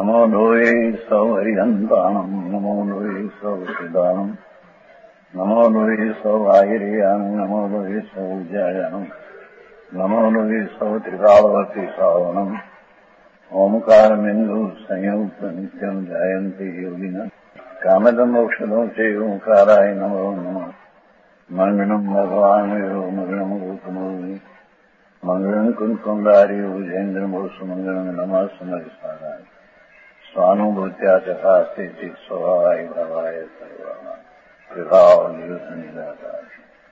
नमो लोये सौहरिहन्ताणम् नमो लोये सौहृदानम् नमो लोये सौभागिर्यानम् नमो लोये सौज्यायानम् नमो लोये सौत्रिकालवर्ति सावनम् ओंकारमिन्दु संयुक्त नित्यम् जायन्ति योगिनः कामदम् मोक्षदम् च ओंकाराय नमो नमः मंगलम् भगवान् मंगलम् गौतमोऽग्नि मंगलम् कुंकुमधारी भुजेन्द्रमोसु मंगलम् नमः समरिसाराय स्वानुभूत्या चकास्ते स्वभावाय भावाय सर्वाणां विभाव निदाकार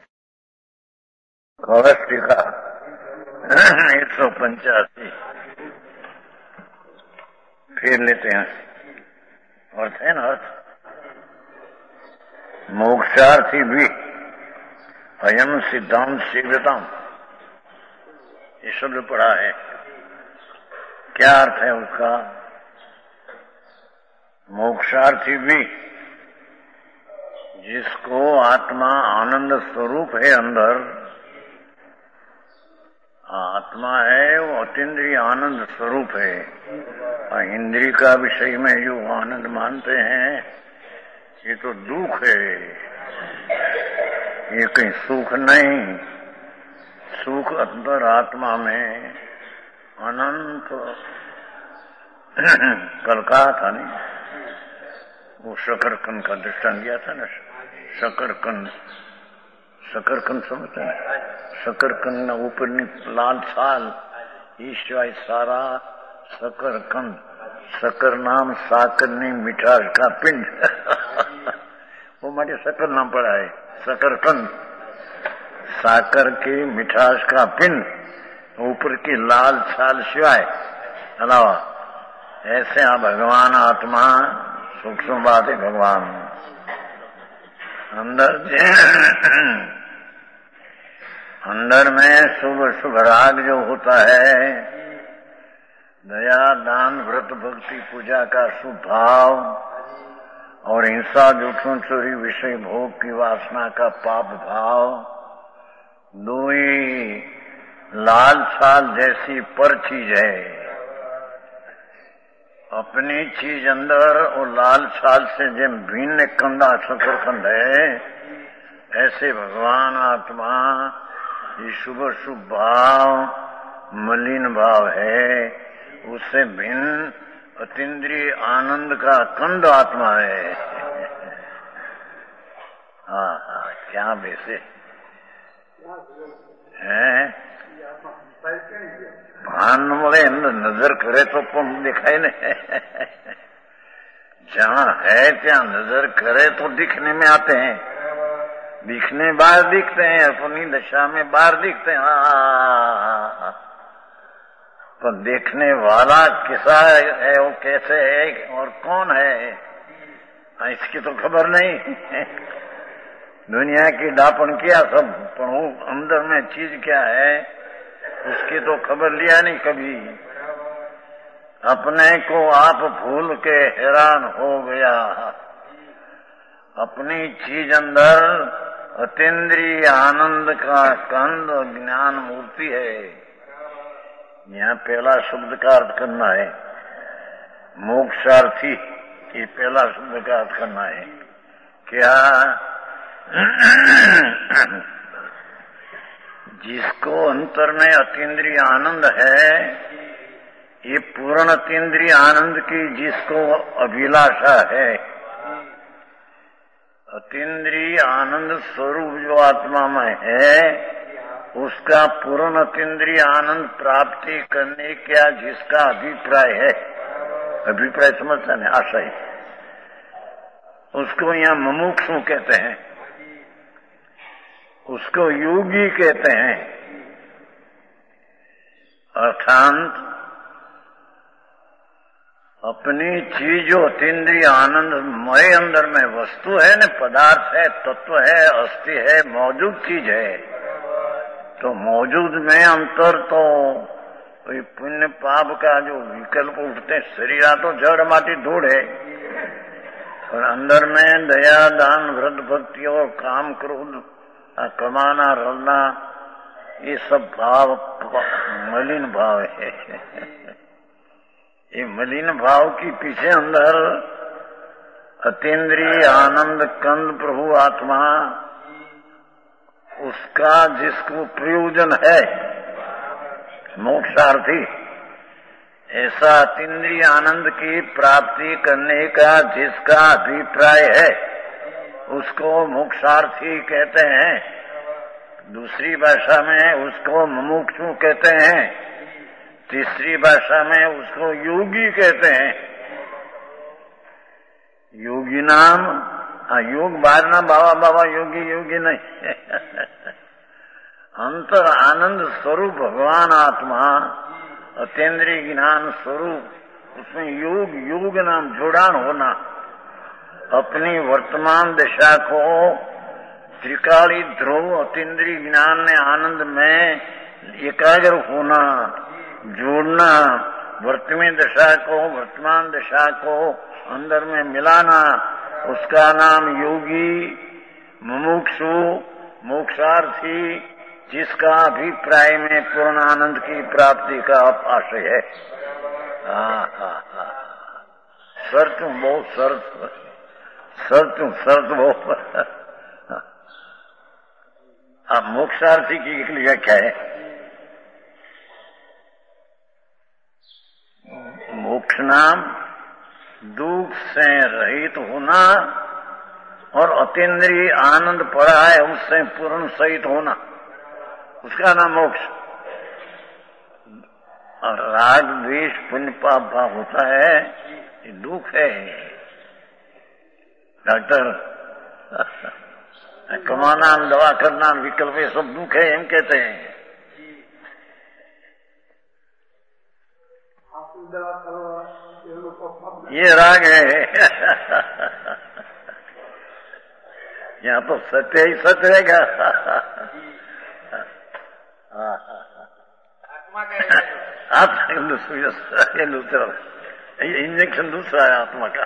कौरस्टिका 185 फिर लेते हैं। अर्थ है ना, अर्थ मोक्षार्थी भी अयम सिद्धांत शीघ्रताम, ये शब्द पढ़ा है। क्या अर्थ है उसका? मोक्षार्थी भी जिसको आत्मा आनंद स्वरूप है, अंदर आत्मा है, वो अतीन्द्रिय आनंद स्वरूप है। इंद्रिय का विषय में जो आनंद मानते हैं ये तो दुख है, ये कहीं सुख नहीं। सुख अंतर आत्मा में अनंत। कल कहा था नहीं, वो शकरकंद का दृष्टांत दिया था ना। शकरकंद समझते हैं? शकरकंद न ऊपर लाल छाल, ईश्वाय सारा शकरकंद। शकर नाम साकर नहीं, मिठास का पिंड। वो मारे शकर नाम पड़ा है, शकरकंद। साकर की मिठास का पिंड, ऊपर की लाल छाल सिवाय अलावा। ऐसे भगवान आत्मा सूक्ष्म बात है। भगवान अंदर में शुभ शुभ राग जो होता है, दया दान व्रत भक्ति पूजा का शुभ भाव, और हिंसा जूठन चोरी विषय भोग की वासना का पाप भाव, दो ही लाल छाल जैसी पर चीज है। अपनी चीज अंदर और लाल छाल से जब भिन्न कंधा शकरकंद है, ऐसे भगवान आत्मा ये शुभ शुभ भाव मलिन भाव है, उससे भिन्न अतीन्द्रिय आनंद का कंद आत्मा है। हाँ, क्या वैसे है? भान મળે नजर करे तो पम दिखाई नहीं। जहाँ है ત્યાં नजर करे तो दिखने में आते हैं, दिखने बाहर दिखते हैं, अपनी दशा में बाहर दिखते हैं। तो देखने वाला किसा है, वो कैसे है और कौन है, इसकी तो खबर नहीं। दुनिया की दापन किया सब, पर वो अंदर में चीज क्या है उसकी तो खबर लिया नहीं कभी। अपने को आप भूल के हैरान हो गया। अपनी चीज अंदर अतीन्द्रिय आनंद का कंद ज्ञान मूर्ति है। यहाँ पहला शब्द का अर्थ करना है मोक्षार्थी, ये पहला शब्द का अर्थ करना है। क्या? जिसको अंतर में अतीन्द्रिय आनंद है, ये पूर्ण अतीन्द्रिय आनंद की जिसको अभिलाषा है, अतीन्द्रिय आनंद स्वरूप जो आत्मा में है, उसका पूर्ण अतीन्द्रिय आनंद प्राप्ति करने का जिसका अभिप्राय है, अभिप्राय समझता है, आशय, उसको यहाँ मुमुक्षु कहते हैं, उसको योगी कहते हैं। अर्थात अपनी चीज जो अतीन्द्रिय आनंदमय अंदर में वस्तु है न, पदार्थ है, तत्व है, अस्थि है, मौजूद चीज है, तो मौजूद में अंतर तो कोई पुण्य पाप का जो विकल्प उठते, शरीर तो जड़ माटी धूड़ है, और अंदर में दया दान व्रत भक्ति और काम क्रोध कमाना रलना, ये सब भाव मलिन भाव है। ये मलिन भाव की पीछे अंदर अतीन्द्रिय आनंद कंद प्रभु आत्मा, उसका जिसको प्रयोजन है मोक्षार्थी, ऐसा अतीन्द्रिय आनंद की प्राप्ति करने का जिसका अभिप्राय है उसको मोक्षार्थी कहते हैं। दूसरी भाषा में उसको मुमुक्षु कहते हैं, तीसरी भाषा में उसको योगी कहते हैं। योगी नाम योग बारना बाबा बाबा योगी योगी नहीं अंतर आनंद स्वरूप भगवान आत्मा, अतीन्द्रिय ज्ञान स्वरूप, उसमें योग योग नाम जोड़ान होना, अपनी वर्तमान दशा को त्रिकाली ध्रुव अतीन्द्रिय ज्ञान ने आनंद में एकाग्र होना, जोड़ना, वर्तमान दशा को अंदर में मिलाना, उसका नाम योगी, मुमुक्षु, मोक्षार्थी, जिसका अभिप्राय में पूर्ण आनंद की प्राप्ति का आशय है। शर्त बहुत शर्त बहुत। अब मोक्षार्थी की एक व्याख्या है, मोक्ष नाम दुख से रहित होना और अतीन्द्रिय आनंद पड़ा है उससे पूर्ण सहित होना, उसका नाम मोक्ष। और राग द्वेष पुण्य पाप भाव होता है, ये दुख है। डॉक्टर कमाना दवा करना विकल्प ये सब दुख है, हम कहते हैं। ये राग है यहाँ तो सत्य ही सत्य रहेगा। आत्मा दूसरा इंजेक्शन दूसरा है आत्मा का।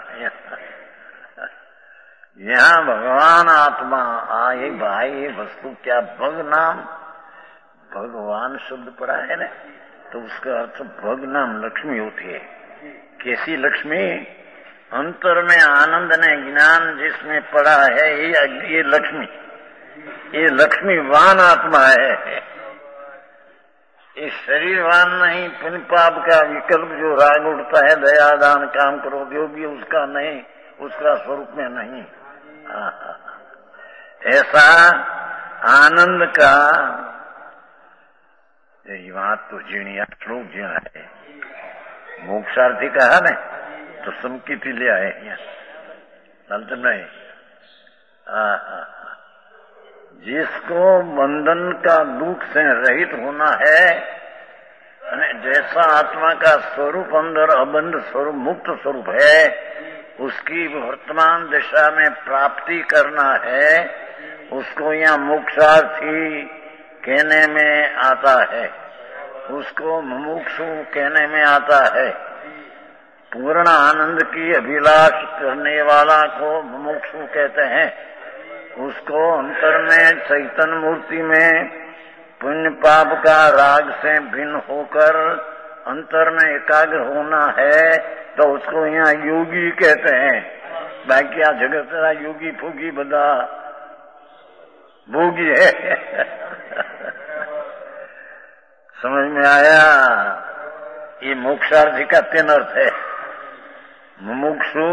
यहाँ भगवान आत्मा ये भाई ये वस्तु क्या भग नाम, भगवान शब्द पड़ा है ना, तो उसका अर्थ भग नाम लक्ष्मी होती है। कैसी लक्ष्मी? अंतर में आनंद ने ज्ञान जिसमें पड़ा है ये लक्ष्मी, ये लक्ष्मीवान आत्मा है। ये शरीरवान नहीं, पुण्य पाप का विकल्प जो राग उठता है, दया दान काम करो जो भी उसका नहीं, उसका स्वरूप में नहीं। ऐसा आनंद का ये बात तो जीणिया श्लोक जीना है। मोक्षार्थी कहा न तो संकित ले आए यहाँ नहीं। जिसको बंधन का दुख से रहित होना है, जैसा आत्मा का स्वरूप अंदर अबंध स्वरूप मुक्त स्वरूप है, उसकी वर्तमान दिशा में प्राप्ति करना है, उसको यहाँ मोक्षार्थी कहने में आता है, उसको मुमुक्षु कहने में आता है। पूर्ण आनंद की अभिलाष करने वाला को मुमुक्षु कहते हैं। उसको अंतर में चैतन्य मूर्ति में पुण्य पाप का राग से भिन्न होकर अंतर में एकाग्र होना है, तो उसको यहाँ योगी कहते हैं। बाकी आ जगत योगी फूगी बदा भोगी है। समझ में आया? ये मोक्षार्थी का तीन अर्थ है, मुमुक्षु,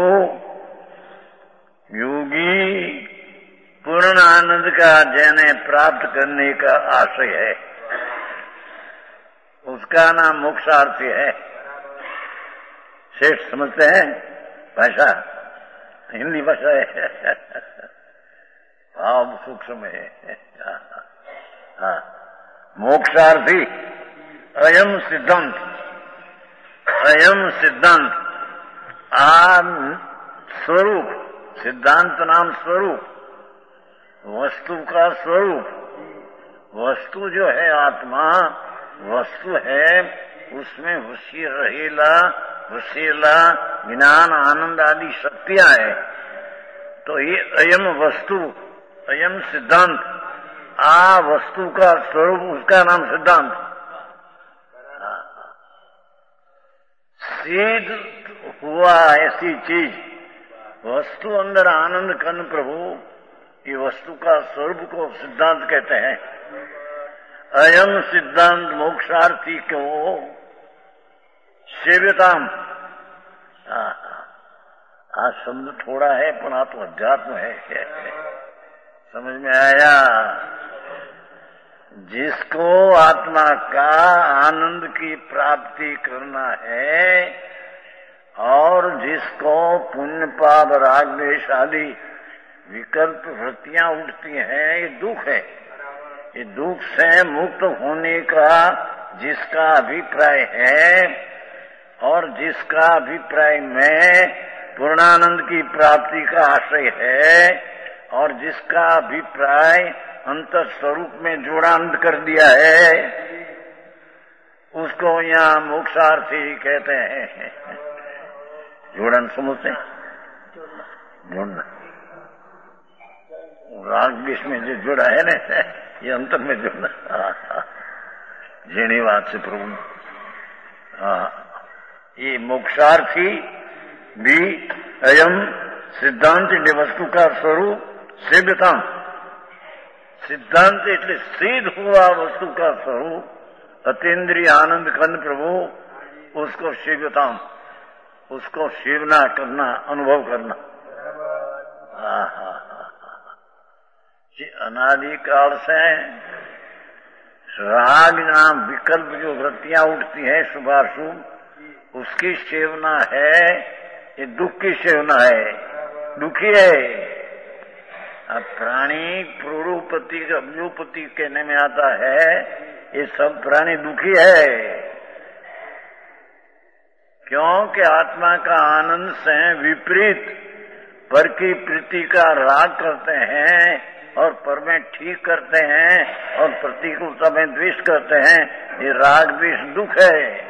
योगी, पूर्ण आनंद का जिन्हें प्राप्त करने का आशय है, उसका नाम मोक्षार्थी है। शेष समझते हैं? भाषा हिंदी भाषा है, भाव सूक्ष्म है। हाँ, मोक्षार्थी अयम सिद्धांत, अयम सिद्धांत स्वरूप, सिद्धांत नाम स्वरूप, वस्तु का स्वरूप। वस्तु जो है आत्मा वस्तु है, उसमें वसीला ज्ञान आनंद आदि शक्तियां है। तो ये अयम वस्तु, अयम सिद्धांत, वस्तु का स्वरूप, उसका नाम सिद्धांत। सिद्ध हुआ ऐसी चीज, वस्तु अंदर आनंद कन प्रभु, ये वस्तु का स्वरूप को सिद्धांत कहते हैं। अयम सिद्धांत मोक्षार्थी को सेव्यताम। आज शब्द थोड़ा है पर आप तो अध्यात्म है, समझ में आया? जिसको आत्मा का आनंद की प्राप्ति करना है और जिसको पुण्य पाप राग द्वेष आदि विकल्प वृत्तियां उठती हैं, ये दुख है। ये दुख से मुक्त होने का जिसका अभिप्राय है और जिसका अभिप्राय में पूर्णानंद की प्राप्ति का आशय है और जिसका अभिप्राय अंतर स्वरूप में जोड़ानंद कर दिया है, उसको यहाँ मोक्षार्थी कहते हैं। जोड़न समझते? जोड़ना राग बीच में जो जुड़ा है ना, ये अंतर में जुड़ना। जीणी बात से प्रभु, ये मोक्षार्थी भी अयम सिद्धांत वस्तु का स्वरूप सिद्धता। सिद्धांत એટલે सिद्ध हुआ वस्तु का स्वरूप अतीन्द्रिय आनंद कंद प्रभु, उसको शिवता, उसको शिवना करना, अनुभव करना। अनादि काल से राग नाम विकल्प जो वृत्तियां उठती है शुभाशुभ, उसकी सेवना है। ये दुख की सेवना है, दुखी है। अब प्राणी प्रोड़ोपति अव्योपति कहने में आता है, ये सब प्राणी दुखी है। क्योंकि आत्मा का आनंद से विपरीत पर की प्रीति का राग करते हैं और पर में ठीक करते हैं और प्रतिकूलता में द्वेष करते हैं। ये राग द्वेष दुख है।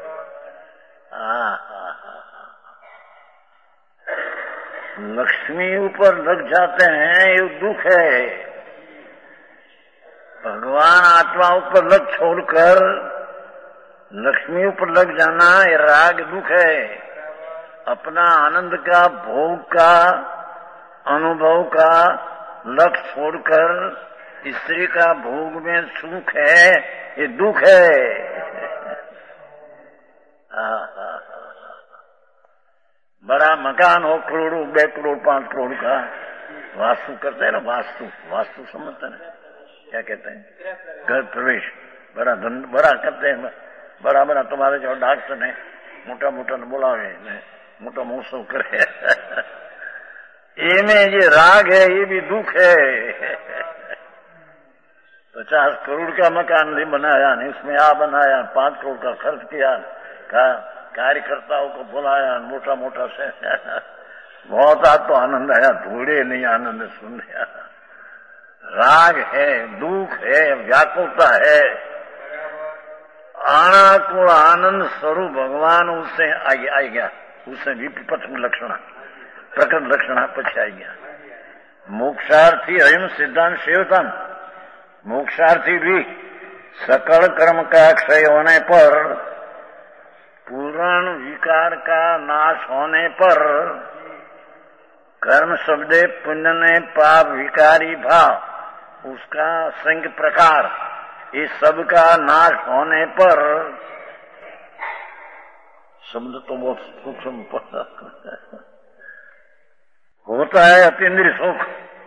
लक्ष्मी ऊपर लग जाते हैं, ये दुख है। भगवान आत्मा ऊपर लग छोड़कर लक्ष्मी ऊपर लग जाना, ये राग दुख है। अपना आनंद का भोग का अनुभव का लक्ष्य छोड़कर स्त्री का भोग में सुख है, ये दुख है। बड़ा मकान हो, करोड़ों 2 करोड़ 5 करोड़ का, वास्तु करते हैं ना, वास्तु समझते हैं, क्या कहते हैं, घर प्रवेश, बड़ा धन बड़ा करते हैं। बड़ा तुम्हारे जो डॉक्टर ने मोटा न बोलावे, मोटा महोत्सव करे। ये में ये राग है, ये भी दुख है। 50 करोड़ का मकान भी बनाया नहीं, उसमें बनाया, 5 करोड़ का खर्च किया, कार्यकर्ताओं को बुलाया मोटा से। बहुत आज तो आनंद आया, थोड़े नहीं आनंद सुन लिया। राग है, दुख है, व्याकुलता है। आणाकुल आनंद स्वरूप भगवान उससे आ गया, उससे भी प्रकट लक्षण पछी आ गया। मोक्षार्थी अयम सिद्धांत सेवतम, मोक्षार्थी भी सकल कर्म का क्षय होने पर, पूर्ण विकार का नाश होने पर, कर्म शब्द पुण्य ने पाप विकारी भाव उसका संग प्रकार, इस सब का नाश होने पर, शब्द तो बहुत सूक्ष्म होता है अतीन्द्रिय सुख।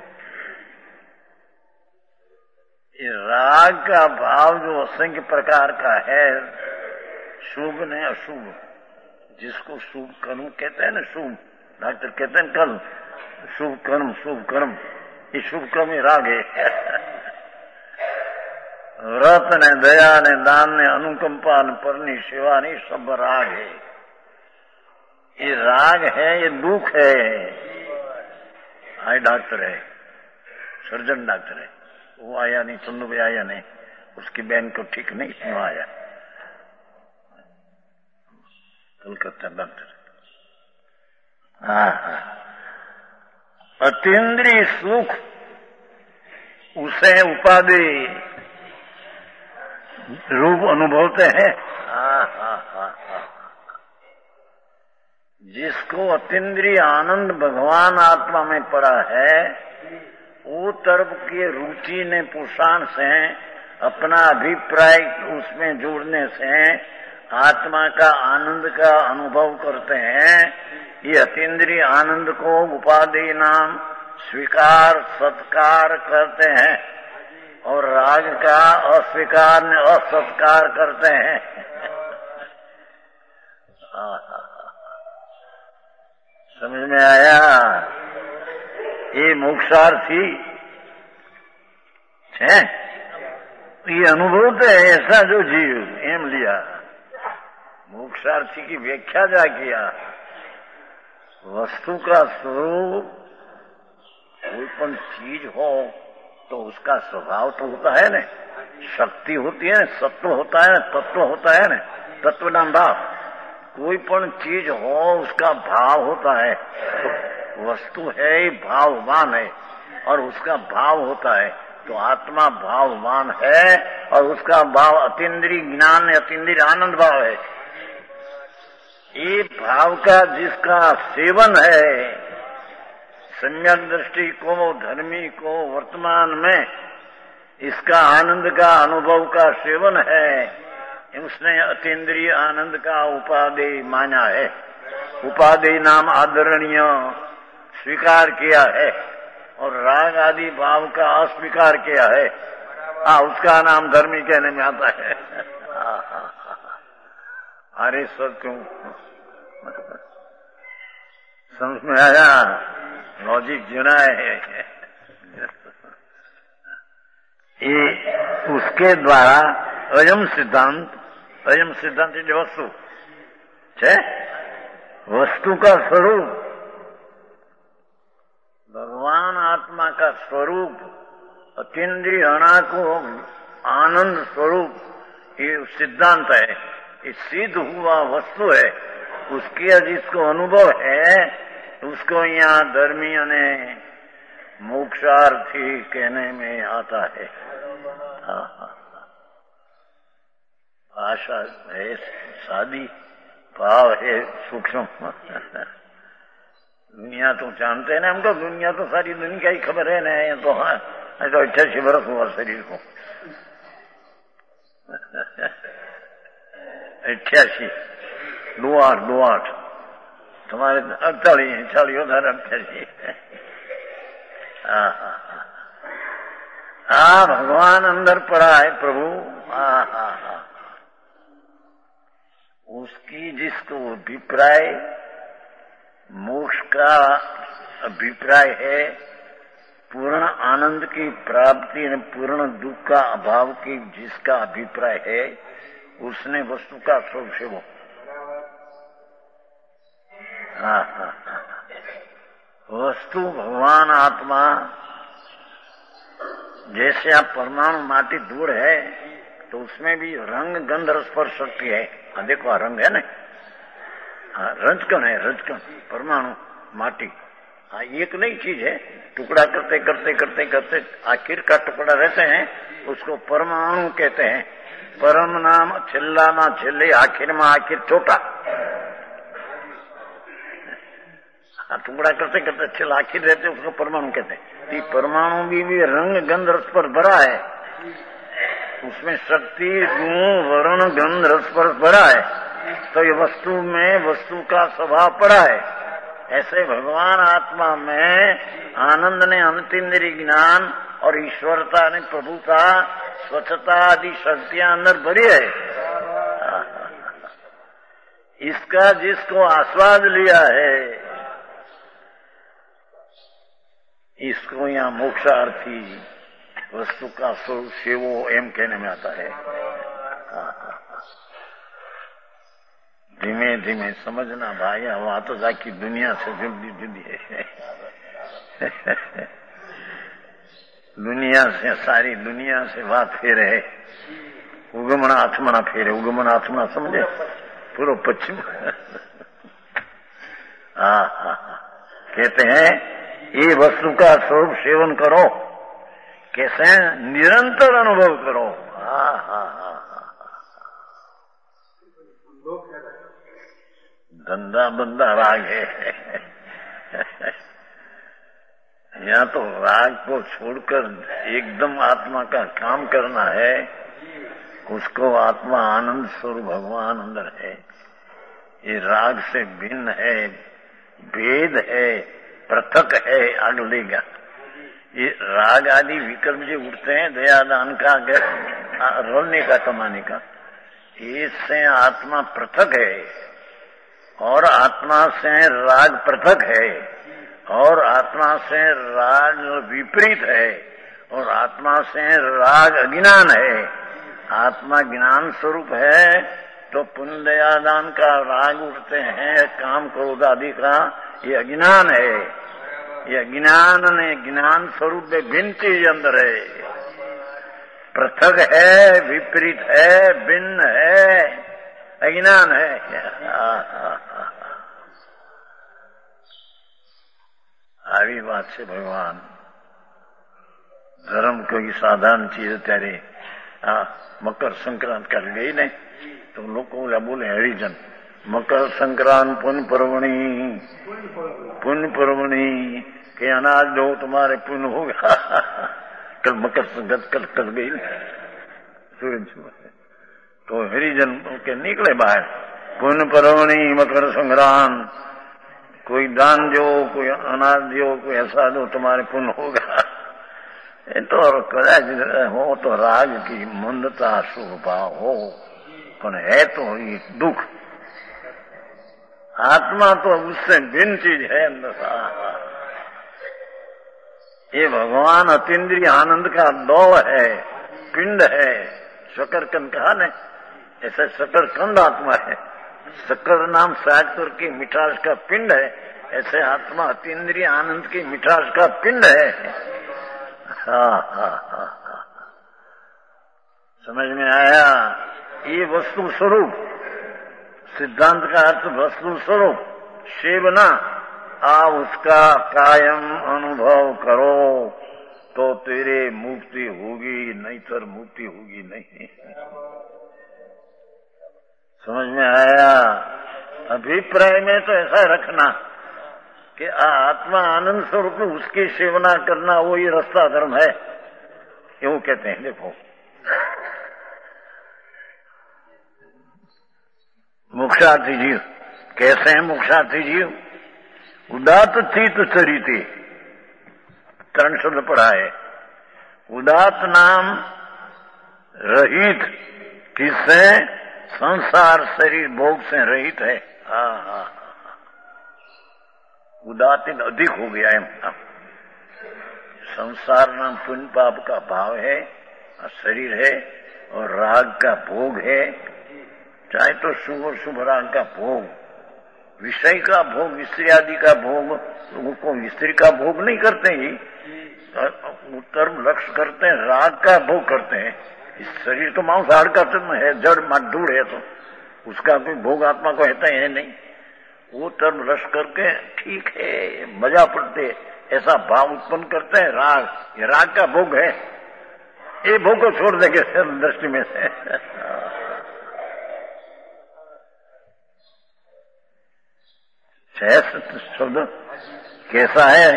ये राग का भाव जो असंख्य प्रकार का है, शुभ ने अशुभ, जिसको शुभ कर्म कहते हैं ना, शुभ डॉक्टर कहते हैं कर्म, शुभ कर्म, ये शुभ कर्म ही राग है। व्रत ने, दया ने, दान ने, अनुकंपा ने, परनी सेवा ने, सब राग है। ये राग है, ये दुख है। आई डॉक्टर है, सर्जन डॉक्टर है, वो आया नहीं, चंदू भाई आया नहीं, उसकी बहन को ठीक नहीं सुना आया, कलकत्ता डॉक्टर। अतीन्द्रिय सुख उसे उपाधि रूप अनुभवते हैं। जिसको अतीन्द्रिय आनंद भगवान आत्मा में पड़ा है, वो तरफ के रुचि ने पुरुषार्थ से अपना अभिप्राय उसमें जोड़ने से आत्मा का आनंद का अनुभव करते हैं। ये अतीन्द्रिय आनंद को उपाधि नाम स्वीकार सत्कार करते हैं और राग का अस्वीकार ने असत्कार करते हैं। समझ में आया? ये मोक्षार्थी है, ये अनुभव तो ऐसा जो जीव एम लिया। मोक्षार्थी की व्याख्या जा किया, वस्तु का स्वरूप कोई पण चीज हो तो उसका स्वभाव तो होता है न, शक्ति होती है, सत्व होता है, तत्व होता है न, तत्व नाम भाव। कोई पण चीज हो उसका भाव होता है। तो वस्तु है भाववान है और उसका भाव होता है। तो आत्मा भाववान है और उसका भाव अतीन्द्रिय ज्ञान अतीन्द्रिय आनंद भाव है। ये भाव का जिसका सेवन है, सम्यक दृष्टि को धर्मी को वर्तमान में इसका आनंद का अनुभव का सेवन है, उसने अतीन्द्रिय आनंद का उपाधि माना है, उपाधि नाम आदरणीय स्वीकार किया है और राग आदि भाव का अस्वीकार किया है। उसका नाम धर्मी कहने में आता है। अरे सब क्यों समझ में आया? लॉजिक जुना है। ये उसके द्वारा अयम सिद्धांत जो वस्तु है, वस्तु का स्वरूप भगवान आत्मा का स्वरूप अतीन्द्रिय अणा को आनंद स्वरूप, ये सिद्धांत है। ये सिद्ध हुआ वस्तु है, उसके जिसको अनुभव है उसको यहाँ धर्मियों ने मोक्षार्थी कहने में आता है। भाषा है सादी, भाव है सूक्ष्म। दुनिया तो जानते हैं ना, हमको दुनिया तो सारी दुनिया की खबर है ना। ये तो हाँ, तो 88 वर्ष हुआ शरीर को। 88 2 तुम्हारे 48 उधर 88। भगवान अंदर पड़ा है प्रभु। उसकी जिसको अभिप्राय मोक्ष का अभिप्राय है, पूर्ण आनंद की प्राप्ति और पूर्ण दुख का अभाव की जिसका अभिप्राय है, उसने वस्तु का स्वरूप से वो वस्तु भगवान आत्मा। जैसे आप परमाणु माटी दूर है तो उसमें भी रंग गंध रस स्पर्श शक्ति है। देखो रंग है ना, रजकण है, रजकण परमाणु माटी। एक नई चीज है, टुकड़ा करते करते करते करते आखिर का टुकड़ा रहते हैं, उसको परमाणु कहते हैं। परम नाम छेल्ला में छेल्ले, आखिर में आखिर छोटा। टुकड़ा करते करते छेल आखिर रहते उसको परमाणु कहते हैं। परमाणु भी रंग गंध रस पर भरा है, उसमें शक्ति गुण वर्ण गंध रस पर भरा है। तो ये वस्तु में वस्तु का स्वभाव पड़ा है। ऐसे भगवान आत्मा में आनंद ने अतीन्द्रिय ज्ञान और ईश्वरता ने प्रभुता स्वच्छता आदि शक्तियां अंदर भरी है। इसका जिसको आस्वाद लिया है, इसको यहाँ मोक्षार्थी वस्तु का स्वरूप से वो एम कहने में आता है। धीमे धीमे समझना भाई, वहां तो जाकी दुनिया से जुदी जुदी है। दुनिया से, सारी दुनिया से बात फेर है। उगमना आत्मना फेर है, उगमना आत्मना समझे, पूर्व पश्चिम। कहते हैं ये वस्तु का स्वरूप सेवन करो, कैसे निरंतर अनुभव करो। धंधा बंदा राग है। यहाँ तो राग को छोड़कर एकदम आत्मा का काम करना है। उसको आत्मा आनंद स्वरूप भगवान अंदर है। ये राग से भिन्न है, भेद है, पृथक है। अगले का ये राग आदि विकल्प जो उठते हैं दया दान का, रोलने का, कमाने का, इससे आत्मा पृथक है और आत्मा से राग पृथक है और आत्मा से राग विपरीत है और आत्मा से राग अज्ञान है। आत्मा ज्ञान स्वरूप है तो पुण्य दया दान का राग उठते हैं, काम क्रोध आदि का, ये अज्ञान है। ये अज्ञान ने ज्ञान स्वरूप में भिन्न चीज अंदर है, पृथक है, विपरीत है, भिन्न है, अज्ञान है। આવી વાત છે ભગવાન। ધર્મ કોઈ સાધારણ ચીજ અત્યારે મકર સંક્રાંત કરી ગઈ ને તો લોકો બોલે હરિજન મકર संक्रांत पुण्य पर्वणी के अनाज दो तुम्हारे पुण्य होगा। कल मकर संक्रांत कल गई सूरज तो हरिजन के निकले बाहर, पुण्य पर्वणी मकर संक्रांत, कोई दान दो, कोई अनाज दो, कोई ऐसा दो तुम्हारे पुण्य होगा। ये तो कदाच हो तो राग की मंदता स्वभाव हो, पर है तो ये दुख। आत्मा तो उससे भिन्न चीज है अंदर। ये भगवान अतीन्द्रिय आनंद का दौड़ है, पिंड है। शकरकंद कहा न, ऐसा शकरकंद आत्मा है। शक्कर नाम सागर की मिठास का पिंड है, ऐसे आत्मा अतीन्द्रिय आनंद की मिठास का पिंड है। समझ में आया? ये वस्तु स्वरूप, सिद्धांत का अर्थ वस्तु स्वरूप, सेवना आ उसका कायम अनुभव करो तो तेरे मुक्ति होगी, नहीं तर मुक्ति होगी नहीं। समझ में आया? अभिप्राय में तो ऐसा रखना कि आत्मा आनंद स्वरूप में उसकी सेवना करना वही रास्ता धर्म है, यूं कहते हैं। देखो मोक्षार्थी जीव कैसे हैं? मोक्षार्थी जीव उदात चित चरिते, 3 शब्द पढ़ा है। उदात नाम रहित, किससे? संसार शरीर भोग से रहित है। उदासीन अधिक हो गया है। संसार नाम पुण्य पाप का भाव है, शरीर है और राग का भोग है। चाहे तो शुभ और शुभ राग का भोग, विषय का भोग, स्त्री आदि का भोग, उनको स्त्री का भोग नहीं करते ही, उत्तर लक्ष्य करते हैं, राग का भोग करते हैं। इस शरीर तो मांसाहार का है, जड़ मजदूर है, तो उसका कोई भोग आत्मा को होता है नहीं। वो कर्म रस करके ठीक है, मजा पड़ते, ऐसा भाव उत्पन्न करते हैं। राग, ये राग का भोग है। ये भोग को छोड़ देंगे दृष्टि में से। शब्द कैसा है?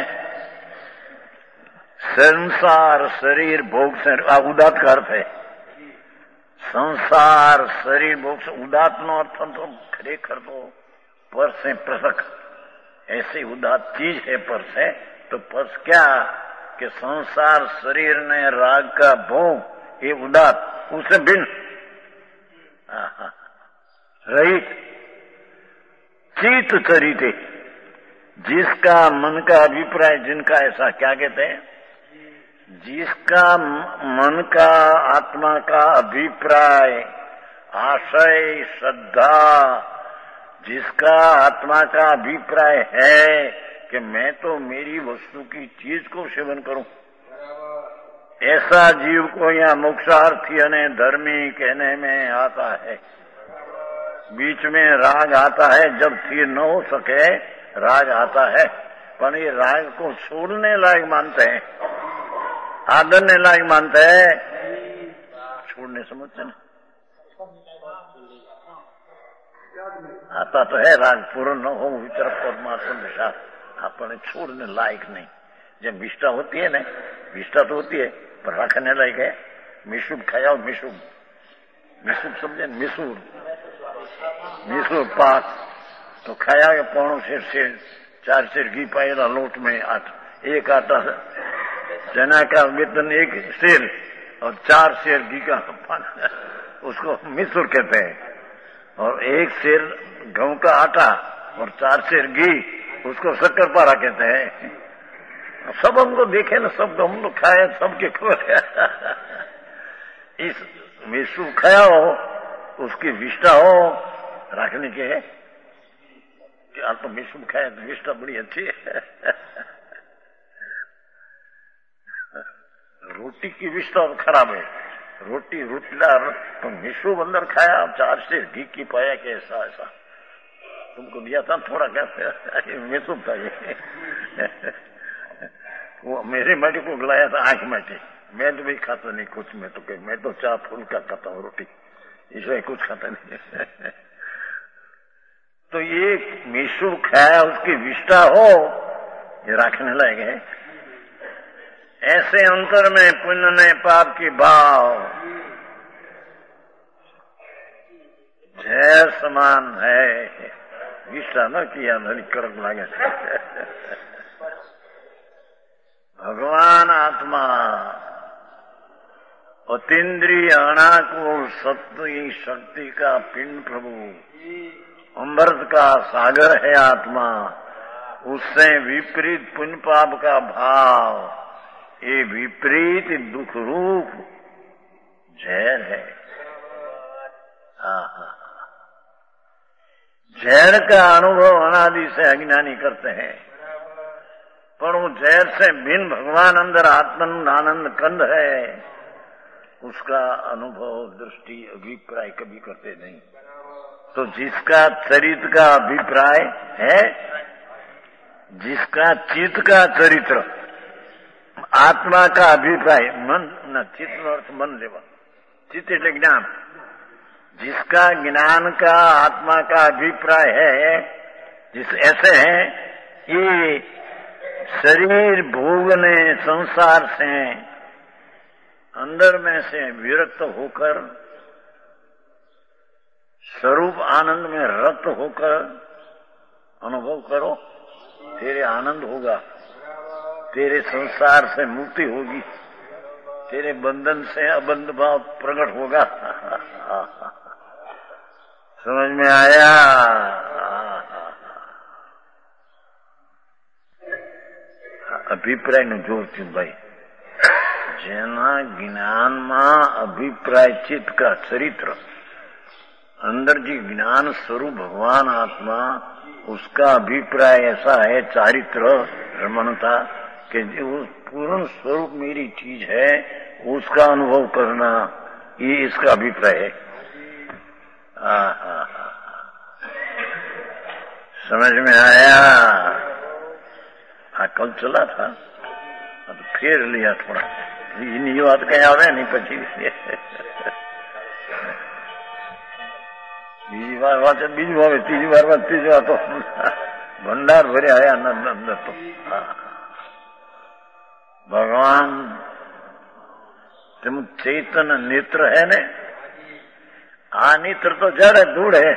संसार शरीर भोग से, उदात का अर्थ है संसार शरीर भोग से। उदात नो अर्थ तो खरेखर तो पर से पृथक, ऐसी उदात चीज है पर से। तो पर क्या कि संसार शरीर ने राग का भोग, ये उदात, उससे भिन्न रहित चित चरिते, जिसका मन का अभिप्राय, जिनका ऐसा क्या कहते हैं, जिसका मन का आत्मा का अभिप्राय, आशय, श्रद्धा, जिसका आत्मा का अभिप्राय है कि मैं तो मेरी वस्तु की चीज को सेवन करूं, ऐसा जीव को यहाँ मोक्षार्थी ने धर्मी कहने में आता है। बीच में राग आता है, जब स्थिर न हो सके राग आता है, पर ये राग को छोड़ने लायक मानते हैं, आदरने लायक मानते हैं, छोड़ने समझते हैं। आता तो है राग पूर्ण न हो तरफ परमात्मा दिशा अपने छोड़ने लायक नहीं। जब विष्ठा होती है ना, विष्ठा तो होती है पर रखने लायक है। मिशुब खाया, मिशुब समझे, मिसूर पाक तो खाया के पौणो सेर 4 सेर घी पाएगा लोट में एक आटा चना का वेतन 1 सेर और 4 सेर घी का उसको मिसूर कहते हैं। और 1 सेर गेहूं का आटा और 4 सेर घी उसको शक्करपारा कहते हैं। सब हमको देखे ना, सब हम लोग खाए, सबके खोए। इस मिसू खाया हो, उसकी विष्ठा हो रखने के कि आप तो मिसू खाए तो विष्ठा बड़ी अच्छी है। रोटी की विष्ठा खराब है, रोटी रोटीदार तो मिसू अंदर खाया 4 सेर घी की पाया कि ऐसा तुमको दिया था थोड़ा कैसे मिसू था ये। वो मेरे माटी को गलाया था आंख माटी, मैं तो भी खाता नहीं कुछ, मैं तो चाय फूल का खाता हूँ, रोटी इसलिए कुछ खाता नहीं। तो ये मिसू खाया उसकी विष्ठा हो ये रखने लायक है। ऐसे अंतर में पुण्य ने पाप की भाव जय समान है। विष्ठा न किया धनी कड़क लागे। भगवान आत्मा अतीन्द्रिय अनाकुल सत्य शक्ति का पिंड प्रभु अमृत का सागर है आत्मा। उससे विपरीत पुण्य पाप का भाव ये विपरीत दुख रूप जहर है। जहर का अनुभव अनादि से अज्ञानी करते हैं, पर वो जहर से भिन्न भगवान अंदर आत्मानंद कंद है, उसका अनुभव दृष्टि अभिप्राय कभी करते नहीं। तो जिसका चरित्र का अभिप्राय है, जिसका चित्त का चरित्र आत्मा का अभिप्राय मन न चित्त अर्थ मन लेवा चित्त એટલે ज्ञान, जिसका ज्ञान का आत्मा का अभिप्राय है, जिस ऐसे है ये शरीर भोगने संसार से अंदर में से विरक्त होकर स्वरूप आनंद में रत होकर अनुभव करो, तेरे आनंद होगा, तेरे संसार से मुक्ति होगी, तेरे बंधन से अबंध भाव प्रकट होगा। समझ में आया? અભિપ્રાય નું જોર થયું ભાઈ, જેના જ્ઞાનમાં અભિપ્રાય चित्त का चरित्र अंदर जी ज्ञान स्वरूप भगवान आत्मा, उसका अभिप्राय ऐसा है चारित्र रमणता कि जो पूर्ण स्वरूप मेरी चीज है उसका अनुभव करना, ये इसका अभिप्राय है। समझ में आया? कल चला था तो फेर लिया थोड़ा, ये बात कहीं आवे नहीं पची બીજી વાર વાંચે બીજું આવે, ત્રીજી વાર વાંચે ત્રીજી વાર, તો ભંડાર ભર્યા હે આનંદ અંદર। તો ભગવાન તેમ ચૈતન્ય नेत्र है ने, आ नेत्र तो जड़ है, धूड़ है।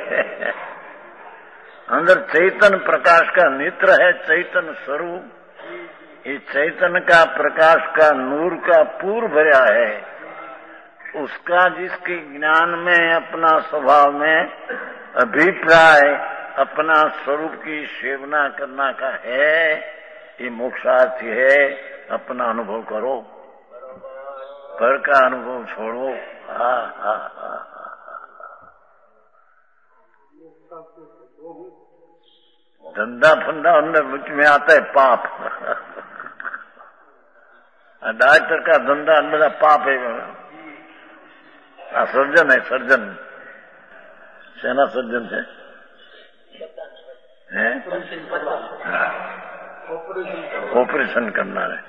अंदर चैतन्य प्रकाश का नेत्र है, चैतन्य स्वरूप, ये चैतन्य का प्रकाश का नूर का पूर भरा है। उसका जिसके ज्ञान में अपना स्वभाव में अभिप्राय अपना स्वरूप की सेवना करना का है, ये मोक्षार्थी है। अपना अनुभव करो, पर का अनुभव छोड़ो। धंधा फंदा अंदर बीच में आता है पाप। डॉक्टर का धंधा अंदर पाप है। सर्जन है, सर्जन सेना सर्जन है, ऑपरेशन करना है।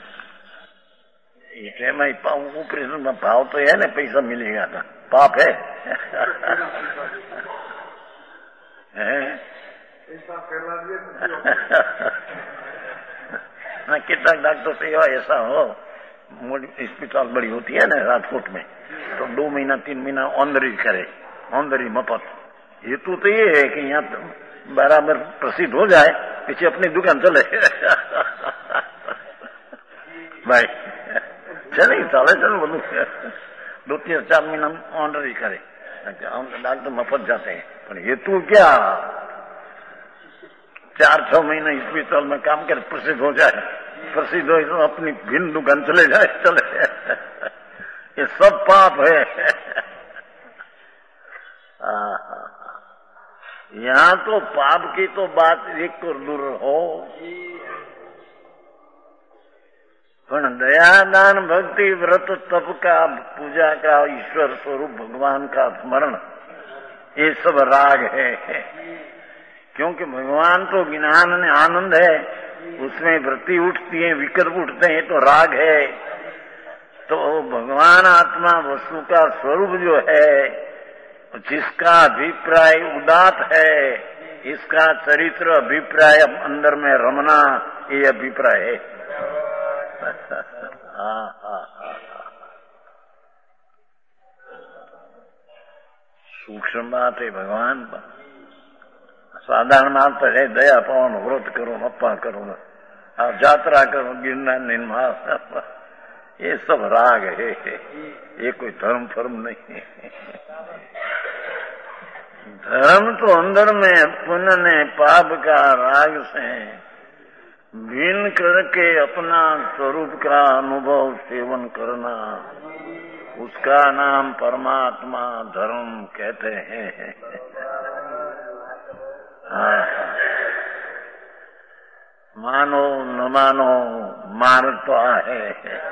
ऑपरेशन में भाव तो है ना, पैसा मिलेगा था, पाप है। हाँ, कितना डॉक्टर से ऐसा हो, अस्पताल बड़ी होती है ना राजकोट में, तो 2 महीना 3 महीना ऑनरी करे, ऑनरी मफत। हेतु तो ये है कि यहाँ बराबर प्रसिद्ध हो जाए, पीछे अपनी दुकान चले। भाई चले चलो बोलू, 2-4 महीना ऑनरी करे, डॉक्टर मफत जाते हैं। पर हेतु क्या, 4-6 महीने अस्पताल में काम कर प्रसिद्ध हो जाए, प्रसिद्ध हो तो अपनी भिन्न दुकान चले जाए, चले। ये सब पाप है। यहाँ तो पाप की तो बात एक तो दूर हो, पर दया दान भक्ति व्रत तप का, पूजा का, ईश्वर स्वरूप भगवान का स्मरण, ये सब राग है। क्योंकि भगवान तो ज्ञान ने आनंद है, उसमें वृत्ति उठती है, विकल्प उठते हैं, तो राग है। तो भगवान आत्मा वस्तु का स्वरूप जो है, जिसका अभिप्राय उदात है, इसका चरित्र अभिप्राय अंदर में रमना, ये अभिप्राय है। सूक्ष्म बात है भगवान। साधारण बात तो है, दया पावन, व्रत करो, अप्पा करो, यात्रा करो, गिरना निर्मास, ये सब राग है, ये कोई धर्म फर्म नहीं है। धर्म तो अंदर में पुण्य ने पाप का राग से भिन्न करके अपना स्वरूप का अनुभव सेवन करना, उसका नाम परमात्मा धर्म कहते हैं। मानो न मानो मार्ग तो है,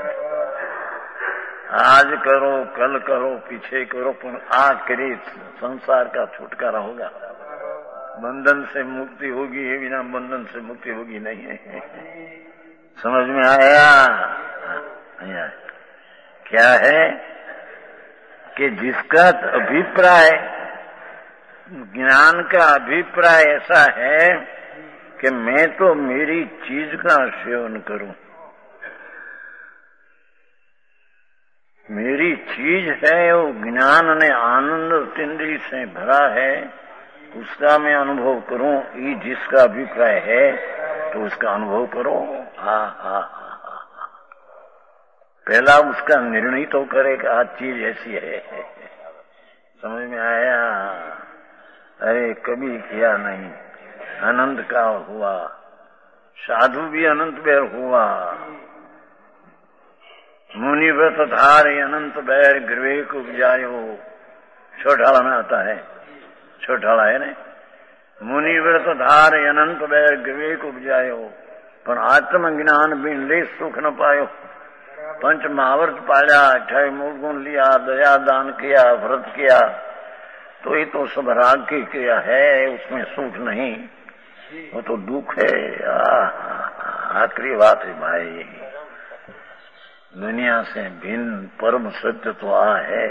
आज करो कल करो पीछे करो, पर आखिरी संसार का छुटकारा होगा, बंधन से मुक्ति होगी, ये बिना बंधन से मुक्ति होगी नहीं है। समझ में आया? क्या है कि जिसका अभिप्राय, ज्ञान का अभिप्राय ऐसा है कि मैं तो मेरी चीज का सेवन करूं, मेरी चीज है, वो ज्ञान ने आनंद तिंद्री से भरा है, उसका मैं अनुभव करूं, ये जिसका अभिप्राय है तो उसका अनुभव करो। पहला उसका निर्णय तो करे कि आज चीज ऐसी है। समझ में आया? अरे कभी किया नहीं, अनंत का हुआ, साधु भी अनंत बैर हुआ, मुनि व्रत धार अनंत बैर गृह को उपजायो, छोटाला में आता है, छोटाला है ना, मुनि व्रत धार अनंत बैर गृह को उपजायो, पर आत्मज्ञान बिन ले सुख न पायो। पंच महाव्रत पाया, 28 मूल गुण लिया, दया दान किया, व्रत किया, तो ये तो सब राग की क्रिया है, उसमें सुख नहीं, वो तो दुख है। आखिरी बात है भाई, दुनिया से भिन्न परम सत्य तो है।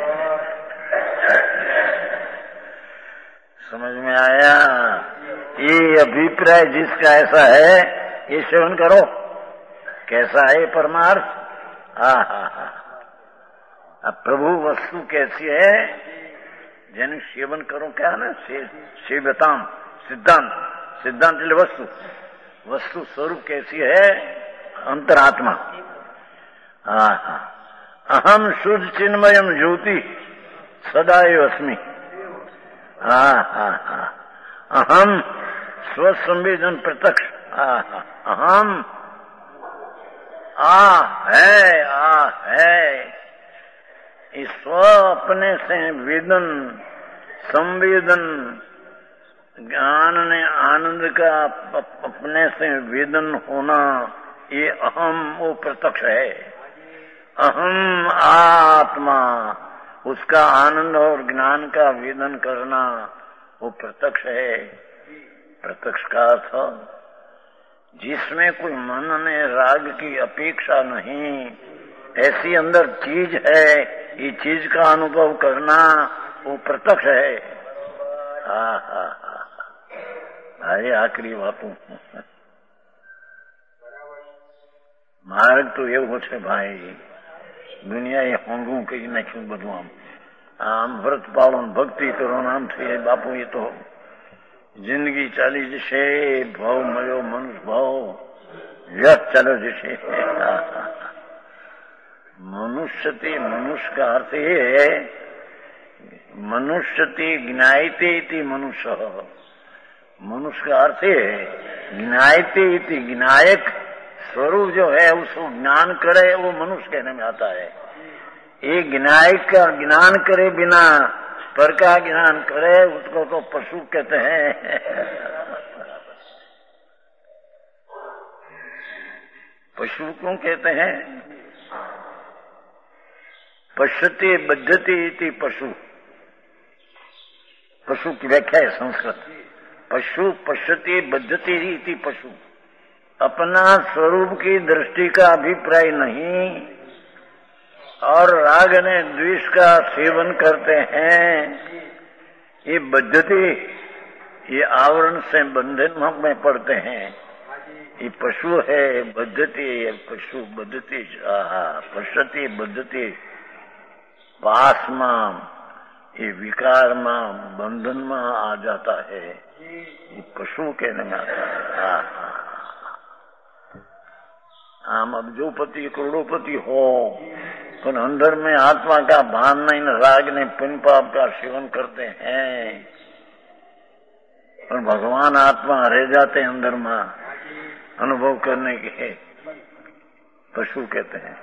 समझ में आया? ये अभिप्राय जिसका ऐसा है, ये सेवन करो। कैसा है परमार्थ? अब प्रभु वस्तु कैसी है, जन सेवन करो, क्या ना सेवताम, सिद्धांत, सिद्धांत वस्तु, वस्तु स्वरूप कैसी है, अंतरात्मा। अहम शुद्ध चिन्मयम ज्योति सदैव अस्मि। अहम स्वसंवेदन प्रत्यक्ष, अहम है। इस स्व अपने से वेदन संवेदन, ज्ञान ने आनंद का अपने से वेदन होना, ये अहम वो प्रत्यक्ष है। अहम आत्मा, उसका आनंद और ज्ञान का वेदन करना वो प्रत्यक्ष है। प्रत्यक्ष का अर्थ जिसमें कोई मन ने राग की अपेक्षा नहीं, ऐसी अंदर चीज है, ये चीज का अनुभव करना वो प्रत्यक्ष है। अरे आखरी बापू માર્ગ તો એવો છે ભાઈ, દુનિયાએ હોંગું કહી નાખ્યું બધું. આમ વ્રત પાળો ભક્તિ કરો આમ થઈ બાપુ, એ તો જિંદગી ચાલી જશે. ભાવ મળ્યો મનુષ્ય ભાવ વ્યર્થ ચાલ્યો જશે. मनुष्यति मनुष्य का अर्थ ये है, मनुष्यति ज्ञायते इति मनुष्य. मनुष्य का अर्थ है ज्ञायते इति, ज्ञायक स्वरूप जो है उसको ज्ञान करे वो मनुष्य कहने में आता है. ये ज्ञायक का ज्ञान करे बिना पर का ज्ञान करे उसको तो पशु कहते हैं. पशु क्यों कहते हैं? पश्यति बद्धति इति पशु. पशु की व्याख्या है संस्कृत. पशु पश्यति बद्धति इति पशु. अपना स्वरूप की दृष्टि का अभिप्राय नहीं और राग ने द्वेष का सेवन करते हैं. ये बद्धति, ये आवरण से बंधन में पड़ते हैं. ये पशु है. बद्धति पशु बद्धति पश्यति बद्धति पास में, ये विकार में बंधन में आ जाता है. ये पशु कहने में आता है. आम अब्जोपति करोड़ोपति हो पर अंदर में आत्मा का भान नहीं, राग ने पुण्य पाप का सेवन करते हैं और भगवान आत्मा रह जाते हैं अंदर में अनुभव करने के. पशु कहते हैं.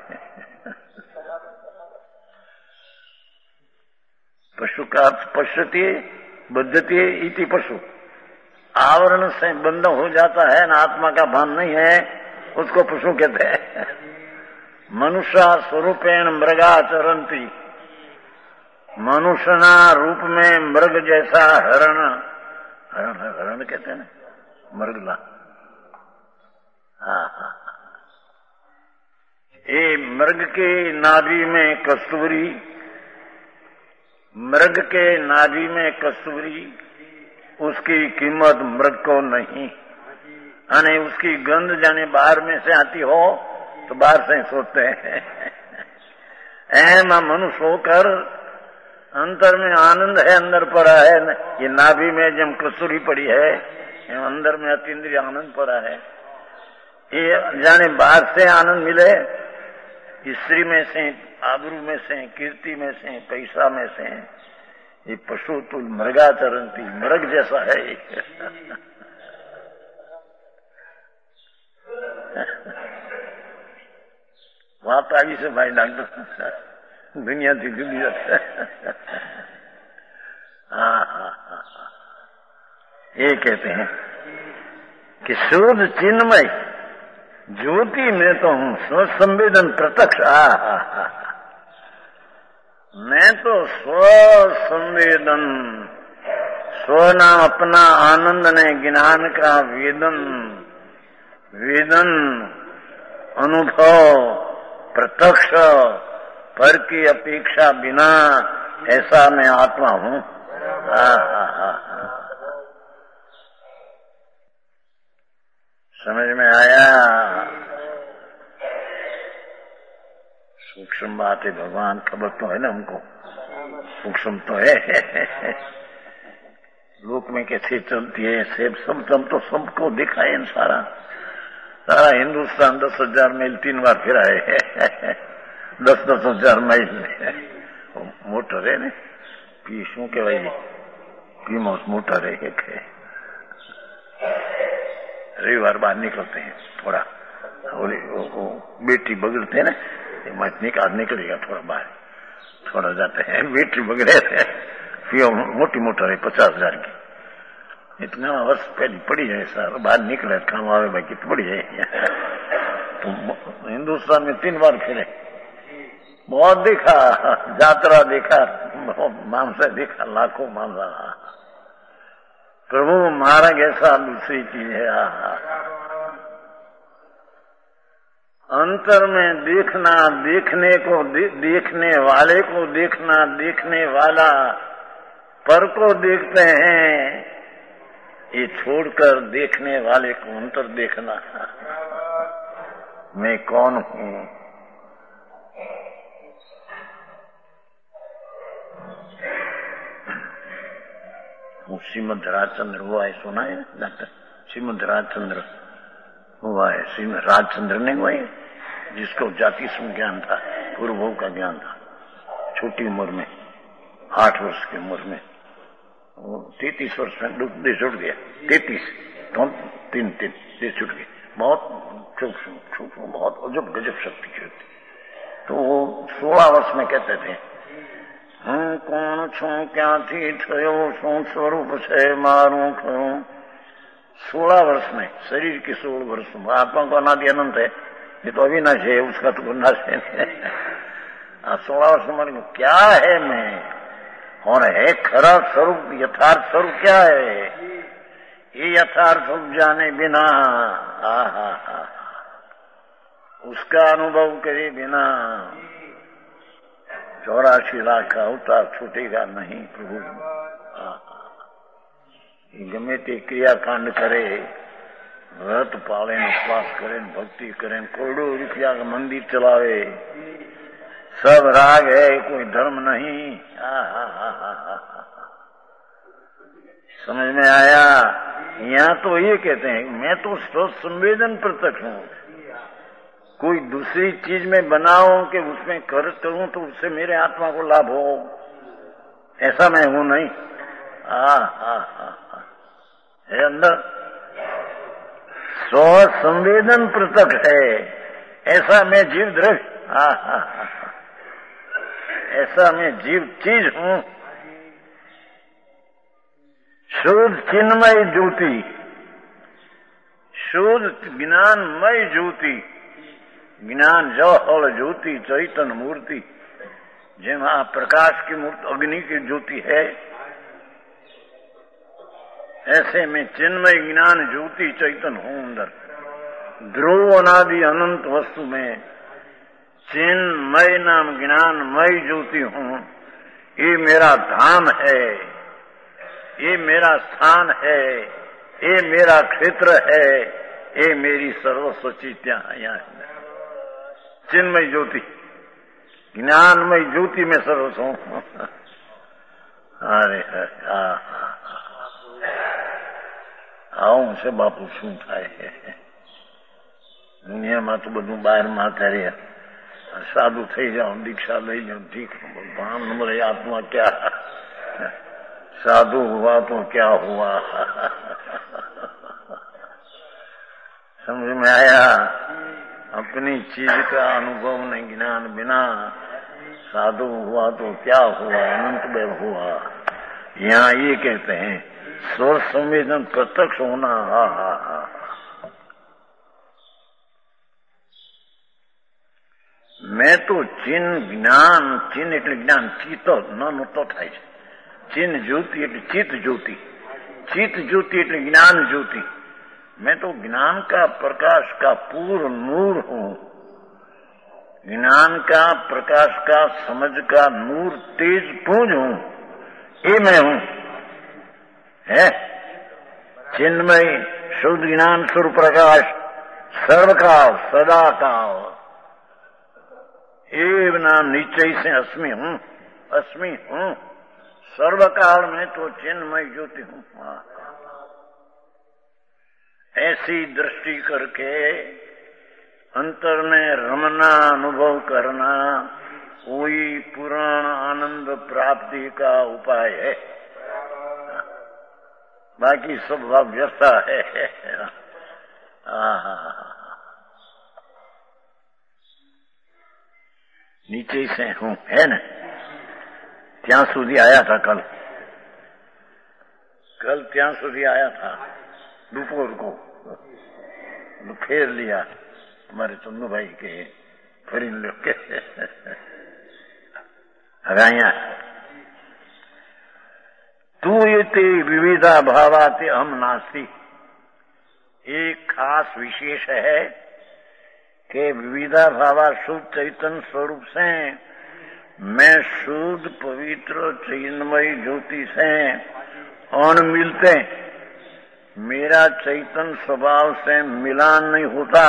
पशु का पश्यति बद्धति इति पशु. आवरण से बंध हो जाता है ना, आत्मा का भान नहीं है, उसको पशु कहते हैं. मनुष्य स्वरूपेण मृगाचरंती. मनुष्य ना रूप में मृग जैसा हरण, हरण कहते हैं मृगला. हाँ. ये मृग के नाभि में कस्तूरी, मृग के नाभि में कस्तूरी, उसकी कीमत मृग को नहीं. अने उसकी गंध जाने बाहर में से आती हो तो बाहर से सोते हैं. मनुष्य होकर अंतर में आनंद है, अंदर पड़ा है. ये नाभि में जब कस्तूरी पड़ी है, अंदर में अतीन्द्रिय आनंद पड़ा है. ये जाने बाहर से आनंद मिले, स्त्री में से, आबरू में से, कीर्ति में से, पैसा में से. ये पशु तो मृगाचरंती, मृग जैसा है. बात आई से भाई डॉक्टर, दुनिया थी दुनिया. ये कहते हैं कि शुद्ध चिन्मय ज्योति में तो हूँ, स्वसंवेदन प्रत्यक्ष. मैं तो स्वसंवेदन, स्व नाम अपना आनंद ने ज्ञान का वेदन अनुभव प्रत्यक्ष पर की अपेक्षा बिना ऐसा मैं आत्मा हूँ. समझ में आया? सूक्ष्म बात है भगवान, खबर तो है ना हमको, सूक्ष्म तो है. लोक में कैसे चलती है सब तो सबको दिखाए. सारा हिंदुस्तान 10,000 मील 3 बार फिरा है. 10,000 मील मोटर है ने पी शू कहवाय पीमोस मोटर है. एक है रविवार बाहर निकलते हैं थोड़ा, वो बेटी बगड़ते हैं ना, निकलेगा थोड़ा बाहर, थोड़ा जाते हैं. बेटी बगड़े थे, मोटी मोटर है 50,000 की. इतना वर्ष पहले पड़ी है सर, बाहर निकले काम आवे भाई की पड़ी है. तो हिंदुस्तान में 3 बार फिरे. बहुत देखा, यात्रा देखा, मामसा देखा, लाखों मामला. प्रभु मार्ग ऐसा दूसरी चीज है. अंतर में देखना, देखने को देखने वाले को देखना, देखने वाला पर को देखते हैं. ये छोड़कर देखने वाले को अंतर देखना, मैं कौन हूँ। श्रीमद राजचंद्र हुआ है, सुना है डॉक्टर? श्रीमद राजचंद्र हुआ है, श्रीमद राजचंद्र ने हुआ है, जिसको जाति ज्ञान था, पूर्व भोग का ज्ञान था, छोटी उम्र में, 8 वर्ष की उम्र में, 33 वर्ष में देश उठ गया। 33 3 देश उठ गए। बहुत बहुत अजब गजब शक्ति की होती। तो वो 16 वर्ष में कहते थे, હું કોણ છું, ક્યાંથી થયો શું, સ્વરૂપ છે મારું ખરું। 16 वर्ष में, शरीर के 16 वर्ष में, आत्मा को अनादि अनंत है, ये तो अविनाश है, उसका तो नाश है। 16 वर्ष में क्या है मैं, और है खरा स्वरूप, यथार्थ स्वरूप क्या है, ये यथार्थ स्वरूप जाने बिना, उसका अनुभव करे बिना 84 लाख का अवतार छूटेगा नहीं प्रभु। गमे ते क्रियाकांड करे, व्रत पाले, उपवास करे, भक्ति करे, करोड़ों रुपया का मंदिर चलावे, सब राग है, कोई धर्म नहीं। समझ में आया? यहाँ तो ये कहते हैं मैं तो संवेदन प्रत्यक्ष हूँ, कोई दूसरी चीज में बनाओ कि उसमें खर्च करूं तो उससे मेरे आत्मा को लाभ हो, ऐसा मैं हूं नहीं। है अंदर स्व संवेदन प्रत्यक्ष है, ऐसा मैं जीव द्रव्य, ऐसा मैं जीव चीज हूं। शुद्ध चिन्मय ज्योति, शुद्ध ज्ञानमय ज्योति, ज्ञान जौहल ज्योति चैतन्य मूर्ति, जेमा प्रकाश की मूर्ति अग्नि की ज्योति है, ऐसे में चिन्मय ज्ञान ज्योति चैतन्य हूं अंदर। ध्रुव अनादि अनंत वस्तु में चिन्मय नाम ज्ञानमय ज्योति हूं। ये मेरा धाम है, ये मेरा स्थान है, ये मेरा क्षेत्र है, ये मेरी सर्वस्व चीज़ें यहाँ चिन्मय ज्योति, ज्ञानमय ज्योति में सर्वस्व हूं। अरे आओ से बापू શું થાય? દુનિયામાં તો બધું બહાર માં કરે, સાધુ થઈ જાઓ, દીક્ષા લઈ જાઓ, ठीक भगवान नंबर आत्मा क्या, साधु हुआ तो क्या हुआ। समझ में आया? अपनी चीज का अनुभव नहीं, ज्ञान बिना साधु हुआ तो क्या हुआ, अनंत में हुआ। यहाँ ये कहते हैं स्व संवेदन प्रत्यक्ष होना। मैं तो चिन्ह ज्ञान, चिन्ह એટલે જ્ઞાન, ચિત્ત ન તો થાય છે। चिन्ह ज्योति એટલે चित्त ज्योति, चित्त ज्योति એટલે ज्ञान ज्योति। मैं तो ज्ञान का प्रकाश का पूर्ण नूर हूँ, ज्ञान का प्रकाश का समझ का नूर तेज पुंज हूँ, ये मैं हूँ। है चिन्मय शुद्ध ज्ञान स्वरूप प्रकाश, सर्वकाल सदा काल, एव नाम निश्चय से अस्मि हूँ, अस्मि हूँ। सर्वकाल में तो चिन्मय ज्योति हूँ। ऐसी दृष्टि करके अंतर में रमना, अनुभव करना वही पुराण आनंद प्राप्ति का उपाय है। बाकी सब व्यवस्था है। नीचे से हूँ, है न? ત્યાં સુધી आया था कल ત્યાં સુધી आया था दोपहर को, फेर लिया हमारे चंदू भाई के फरीन लोग के। यहाँ तू ये विविधा भावाते हम नास्ति, एक खास विशेष है कि विविधा भावा शुद्ध चैतन्य स्वरूप से मैं शुद्ध पवित्र चिन्मय ज्योति से अण मिलते, मेरा चैतन्य स्वभाव से मिलान नहीं होता,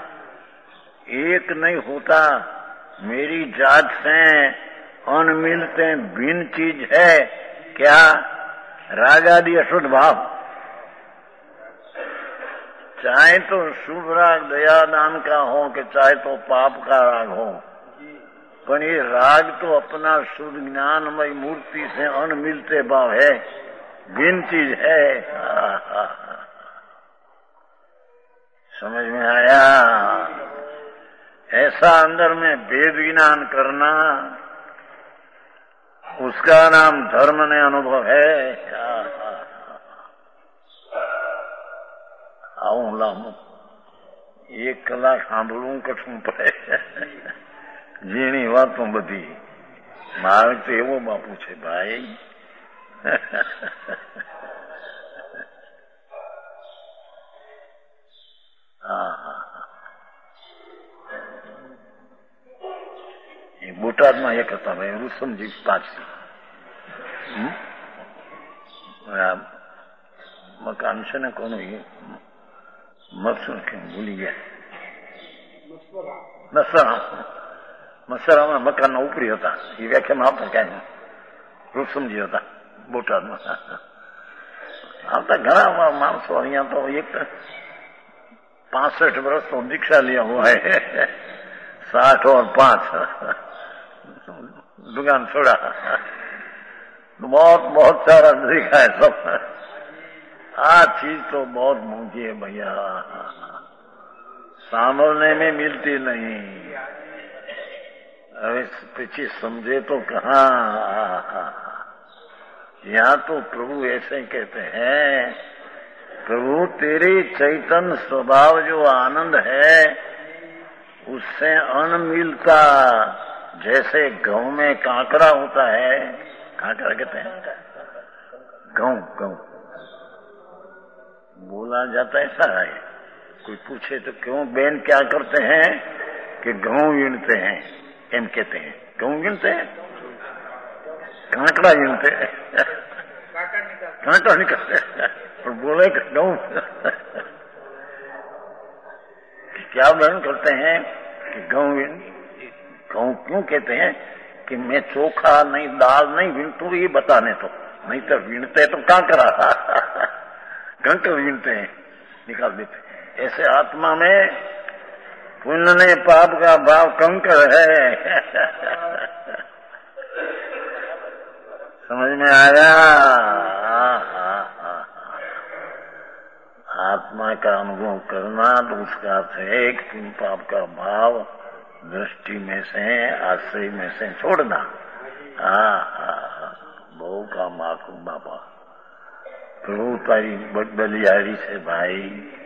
एक नहीं होता। मेरी जात से अनमिलते भिन्न चीज है क्या? राग आदि अशुद्ध भाव। चाहे तो शुभ राग दया दान का हो कि चाहे तो पाप का राग हो, पर ये राग तो अपना शुद्ध ज्ञानमय मूर्ति से अनमिलते भाव है, भिन्न चीज है। समझ में आया? ऐसा अंदर में भेद ज्ञान करना, उसका नाम धर्म ने अनुभव है। આવું લાંબુ 1 કલાક સાંભળવું કઠું પડે, જેની વાતો બધી મારે તો એવો બાપુ છે ભાઈ. એ બોટાદમાં એક હતા ભાઈ રૂસમજી પાછી, મકાન છે ને કોનું ભૂલી ગયા, મસરામાં મકાનના ઉપરી હતા. એ વ્યાખ્યામાં આવતા ક્યાંય રૂસમજી હતા બોટાદમાં. આવતા ઘણા માણસો અહીંયા તો એક 65 વર્ષ तो दीक्षा लिया हुआ है, 60 और 5 दुकान छोड़ा, बहुत सारा देखा है सब. આ चीज तो बहुत महंगी है भैया, सामने में मिलती नहीं. अरे पीछे समझे तो कहाँ. यहाँ तो प्रभु ऐसे कहते हैं, प्रभु तेरे चैतन्य स्वभाव जो आनंद है उससे अन्न मिलता. जैसे गऊ में कांकरा होता है, कांकरा कहते हैं, गऊ बोला जाता है ऐसा है. कोई पूछे तो क्यों बहन क्या करते हैं कि गेहूं गिनते हैं, एम कहते हैं. गेहूं गिनते हैं, कांकड़ा गिनते हैं, कांकड़ा निकलते और बोले कि गेहूं. क्या बहन करते हैं कि गेहूं क्यों कहते हैं कि मैं चोखा नहीं दाल नहीं गिनतू, ये बताने तो, नहीं तो गिनते तो कांकड़ा कंकर गिनते हैं, निकाल देते. ऐसे आत्मा में पुण्य ने पाप का भाव कंकर है. समझ में आया? आत्मा का अनुभव करना तो उसका अर्थ है कि पुण्य पाप का भाव दृष्टि में से, आश्रय में से छोड़ना. बहु का माखू बाबा प्रभु तारी बलिहारी से भाई.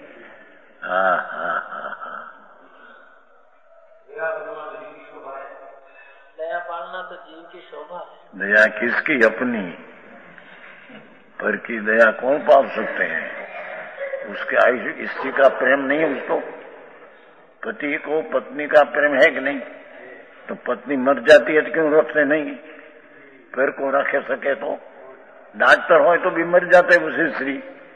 दया पालना तो जीव की शोभा है. दया किसकी? अपनी. पर की दया कौन पाल सकते हैं? उसके आयुष स्त्री का प्रेम नहीं है उसको. पति को पत्नी का प्रेम है कि नहीं? तो पत्नी मर जाती है तो क्यों रखते नहीं? पैर को रखे सके तो. डॉक्टर हो तो भी मर जाते उसी स्त्री.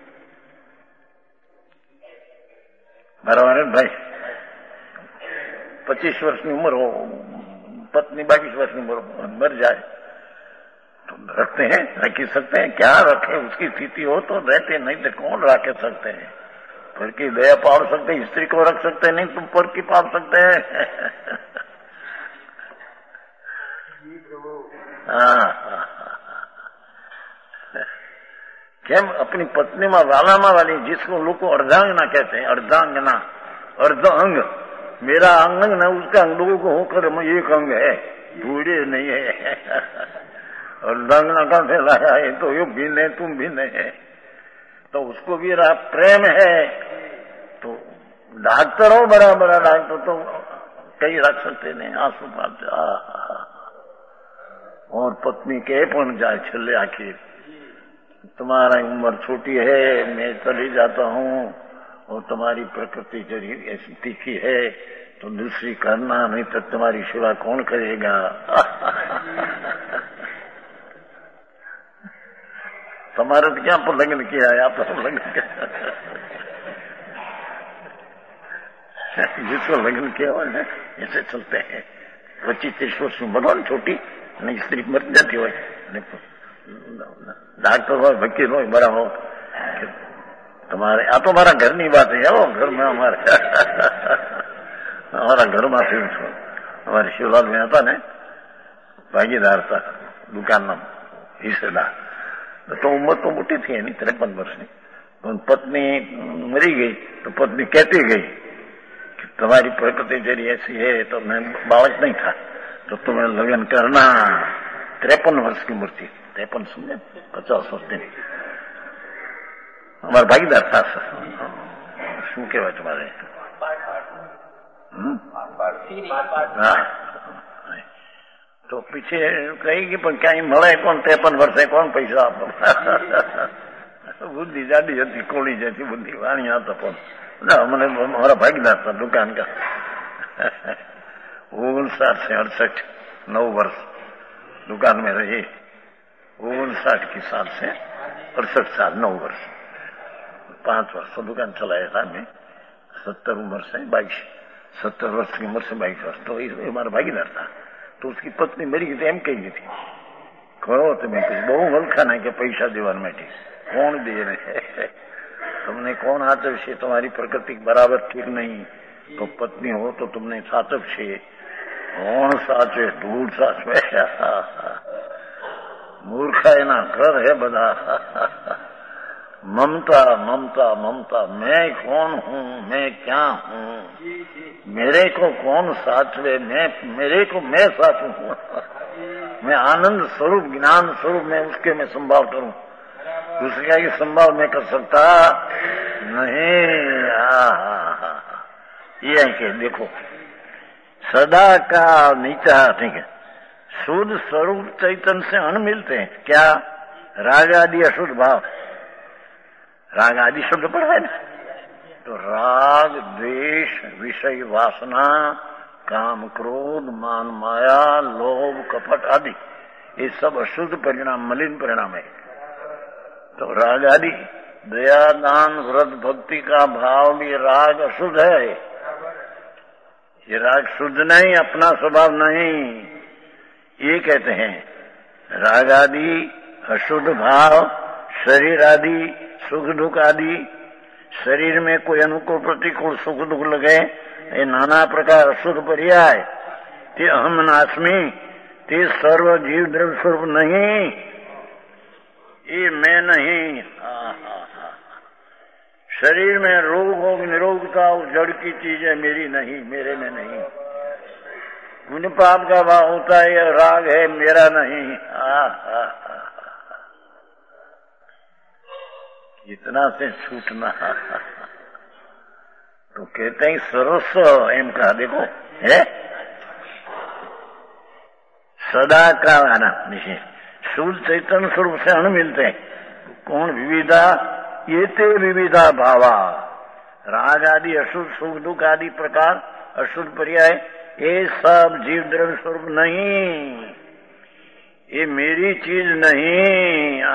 बराबर है भाई. 25 वर्षની उम्र हो, पत्नी 22 वर्षની उम्र मर जाए तो रखते हैं? रख सकते हैं? क्या रखे? उसकी स्थिति हो तो रहते, नहीं तो कौन रख सकते हैं? पर की दया पाल सकते हैं, स्त्री को रख सकते नहीं, तुम पर की पाल सकते हैं. हाँ. કેમ? अपनी पत्नी में वालामा वाली, जिसको लोग अर्धांगना कहते हैं, अर्धांगना, अर्ध अंग. मेरा अंग ना उसका अंग लोगों को होकर एक अंग है, बूढ़े नहीं है. अर्धांगना का फैलाया है तो ये भिन्न है, तुम भिन्न है. तो उसको भी प्रेम है. तो डॉक्टर हो, बड़ा डॉक्टर तो कई रख सकते नहीं, आंसू पाते. और पत्नी के पण जाए छले आखिर, तुम्हारा उम्र छोटी है, मैं चली जाता हूँ और तुम्हारी प्रकृति जरी ऐसी तीखी है तो दूसरी करना, नहीं तो तुम्हारी सेवा कौन करेगा? तुम्हारे तो क्या पर लगन किया है, आप तो लगन किया जिसको लगन किया हो ना, ऐसे चलते हैं। 25-30 वर्ष में बनो छोटी नहीं, स्त्री मर जाती हो, डॉक्टर हो, वकील हो, बड़ा हो, तुम्हारे आ तो हमारा घर नहीं बात है, वो घर में हमारे हमारा घर में हमारे शिवलाल में आता ने भागीदार था दुकान में हिस्सेदार। तो उम्र तो मोटी थी नहीं, 53 वर्ष की। पत्नी मरी गई तो पत्नी कहती गई कि तुम्हारी प्रकृति जरी ऐसी है तो मैं बालक नहीं था तो तुम्हें लगन करना। 53 वर्ष की उम्र थी, 53 समझे 50 वर्ष नहीं। हमारा भागीदार था शू कहवाय तुम्हारे तो पीछे कहेगी पण कहीं મળે કોણ 53 વર્ષે કોણ પૈસા આપો बुद्धि जाडी હતી कोड़ी जैसी बुद्धि वाणी आता पण हमने हमारा भागीदार था दुकान का 59 से 68 9 वर्ष दुकान में रही। 59 की साल से 68 साल 9 वर्ष 5 वर्ष तो दुकान चलाया था। मैं 70 उम्र से 22 70 वर्ष की उम्र से 22 वर्ष तो हमारा भागीदार था। तो उसकी पत्नी मरी गई एम कही गई थी कहो तुम्हें कुछ बहु वलखा नहीं कि पैसा देवान में कौन दे रहे तुमने कौन आचर छे, तुम्हारी प्रकृति बराबर ठीक नहीं तो पत्नी हो तो तुमने साचक छे कौन साचे धूल साचवे मूर्खा एना घर है बदा ममता ममता ममता मैं कौन हूँ, मैं क्या हूँ, मेरे को कौन साचवे, मेरे को मैं साचू हूँ मैं आनंद स्वरूप ज्ञान स्वरूप मैं उसके में संभाल करूं, दूसरे की संभाल मैं कर सकता नहीं। ये है कि देखो सदा का नीचा ठीक है शुद्ध स्वरूप चैतन्य से अण मिलते हैं क्या, राग आदि अशुद्ध भाव, राग आदि शब्द पढ़ा है ना, तो राग द्वेष विषय वासना काम क्रोध मान माया लोभ कपट आदि ये सब अशुद्ध परिणाम मलिन परिणाम है। तो राग आदि दया दान व्रत भक्ति का भाव भी राग अशुद्ध है। ये राग शुद्ध नहीं, अपना स्वभाव नहीं, ये कहते हैं राग आदि अशुद्ध भाव शरीर आदि सुख दुख आदि शरीर में कोई अनुकूल प्रतिकूल सुख दुख लगे ये नाना प्रकार अशुद्ध पर्याय ते अहम नास्मि ते सर्व जीव द्रव्य स्वरूप नहीं, ये मैं नहीं। शरीर में रोग हो निरोगता उस जड़ की चीज है, मेरी नहीं, मेरे में नहीं। पुण्य पाप का भाव होता है यह राग है, मेरा नहीं। इतना से छूटना तो कहते हैं सर्वस्व एम कहा देखो है सदा का आना निश्चय शुद्ध चैतन्य स्वरूप से अण मिलते हैं। कौन विविधा ये ते विविधा भावा राग आदि अशुद्ध सुख दुख आदि प्रकार अशुद्ध पर्याय ये सब जीव द्रव्य स्वरूप नहीं, ये मेरी चीज नहीं।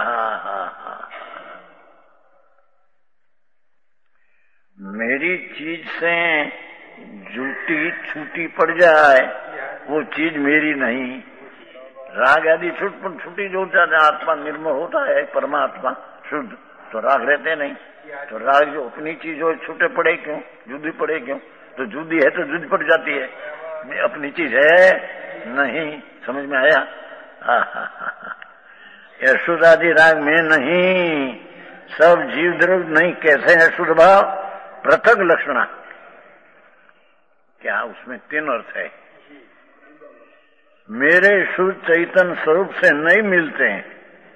मेरी चीज से झूठी छूटी पड़ जाए वो चीज मेरी नहीं। राग आदि छूटी जो आत्मा निर्मल होता है परमात्मा शुद्ध तो राग रहते नहीं। तो राग जो अपनी चीज हो छूटे पड़े क्यों, जुदी पड़े क्यों, तो जुदी है तो जुदी पड़ जाती है, मैं अपनी चीज है नहीं। समझ में आया? यह शुद्ध आदि राग में नहीं, सब जीव द्रव्य नहीं। कैसे है शुद्ध भाव पृथक लक्षणा, क्या उसमें 3 अर्थ है। मेरे शुद्ध चैतन्य स्वरूप से नहीं मिलते हैं।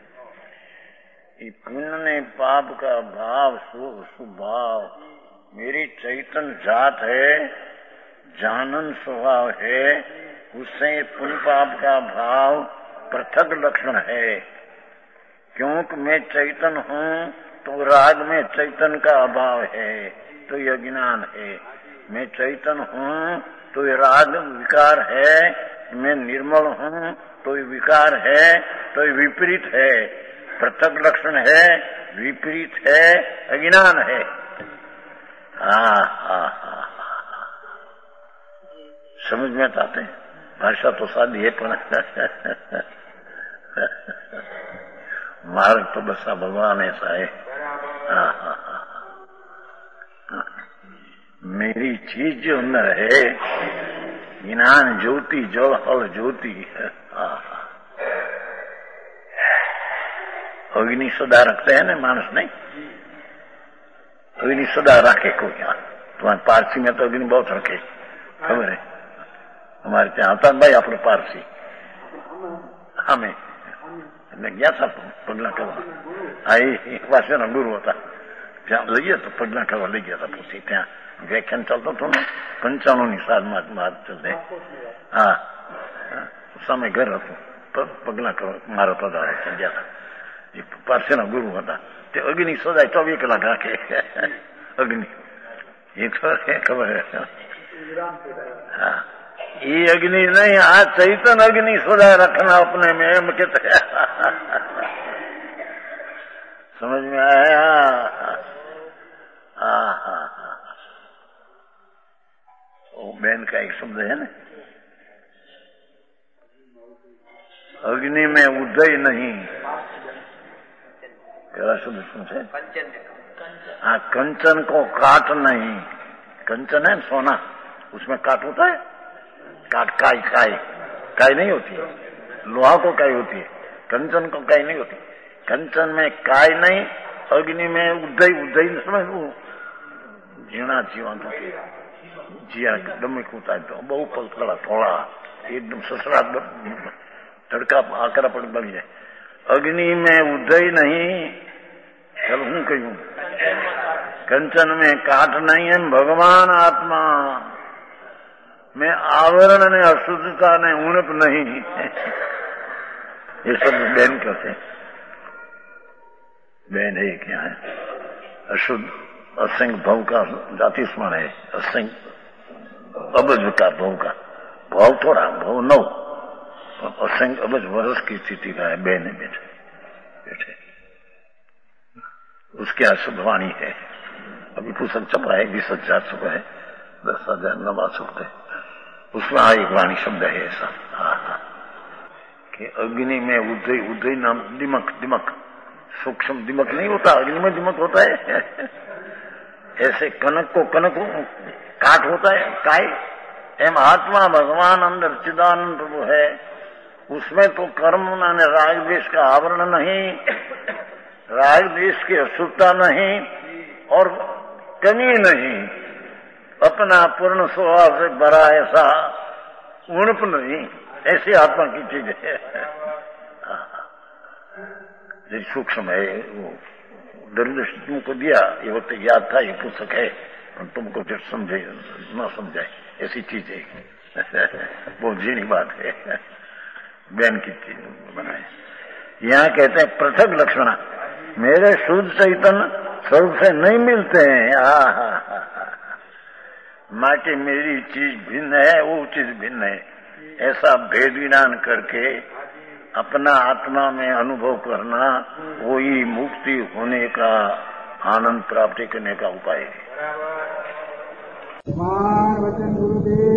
पुण्य ने पाप का भाव सुभाव मेरी चैतन्य जात है, जानन स्वभाव है, उससे पुण्य पाप का भाव पृथक लक्षण है। क्योंकि मैं चैतन्य हूँ तो राग में चैतन्य का अभाव है तो यह ज्ञान है। मैं चैतन्य हूँ तो ये राग विकार है, मैं निर्मल हूँ तो ये विकार है तो ये विपरीत है। पृथक लक्षण है, विपरीत है, अज्ञान है। समझ में आते हैं? भाषा तो सादी है पण मार्ग तो बसा भगवान ऐसा है। मेरी चीज जो अंदर है, ज्ञान ज्योति जल हल ज्योति है। अग्नि सदा रखते हैं ना मानस, नहीं? अग्नि सदा रखे को क्या? तुम्हारे पारसी में तो अग्नि बहुत रखे, खबर है? हमारे ત્યાં હતા ભાઈ આપણો પારસી, અમે ગયા હતા પગલા કરવા। આ એક વાસેના ગુરુ હતા, ત્યાં લઈ ગયા તો પગલા કરવા લઈ ગયા હતા। પછી ત્યાં વ્યાખ્યાન ચાલતો હતો ને, 95ની સાલમાં માર ચાલે। સામે ઘર હતું, પગલા કરવા મારા પધારો ત્યાં ગયા હતા। એ પારસીના ગુરુ હતા, તે અગ્નિ સદાય 24 કલાક રાખે અગ્નિ। એ ખબર है? हाँ, ये अग्नि नहीं, आज चैतन अग्नि सदा रखना अपने में, एम कहते समझ में आया? वो बहन का एक शब्द है ना, अग्नि में उदय नहीं। क्या शब्द सुनते? हाँ, कंचन को काट नहीं। कंचन है सोना, उसमें काट होता है? काट काई नहीं होती है। लोहा को काई होती है, कंचन को काई नहीं होती। कंचन में काई नहीं, अग्नि में उदय समझ जीना जीवन जिया दम होता है तो बहु पलथड़ा थोड़ा एकदम ससरा तड़का आकर पड़ बन जाए। अग्नि में उदय नहीं, चल हूं कहूं कंचन में काट नहीं है। भगवान आत्मा में आवरण ने अशुद्धता ने उणप नहीं। ये सब बहन कहते हैं। बहन है क्या है? अशुद्ध असंग भव का जाति स्मरण है। असंग अबज का भव का भाव थोड़ा भाव 9 असंग अबज वर्ष की स्थिति का है। बहन है बैठे उसके अशुद्ध वाणी है। अभी पुस्तक छपा है, 20,000 छपा है, 10,000 नवा छपते, उसमें एक वाणी शब्द है ऐसा कि अग्नि में उदय नाम दिमक सूक्ष्म दिमक नहीं होता, अग्नि में दिमक होता है। ऐसे कनक को काट होता है काय। एम आत्मा भगवान अंदर चिदानंद प्रभु है, उसमें तो कर्म ने राग द्वेष का आवरण नहीं, राग द्वेष की अशुद्धता नहीं और कमी नहीं। अपना पूर्ण स्वभाव से भरा ऐसा उणप नहीं, ऐसी आत्मा की चीज है। जो सूक्ष्म है वो दरिद्र तुमको दिया, ये वक्त याद था, ये पुस्तक है, तुमको जो समझे न समझाए ऐसी चीज है। बहुत जीनी बात है, बहन की चीज बनाए। यहाँ कहते हैं पृथक लक्षण मेरे शुद्ध चैतन्य स्वरूप से नहीं मिलते हैं। माटी मेरी चीज भिन्न है, वो चीज भिन्न है, ऐसा भेद विधान करके अपना आत्मा में अनुभव करना, वही मुक्ति होने का आनंद प्राप्ति करने का उपाय है। वचन गुरुदेव